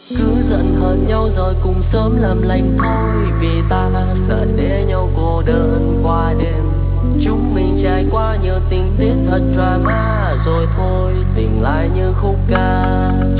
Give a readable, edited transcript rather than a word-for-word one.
Cứ giận hờn nhau rồi cùng sớm làm lành thôi, vì ta sợ để nhau cô đơn qua đêm. Chúng mình trải qua nhiều tình tiết thật drama, rồi thôi tỉnh lại như khúc ca.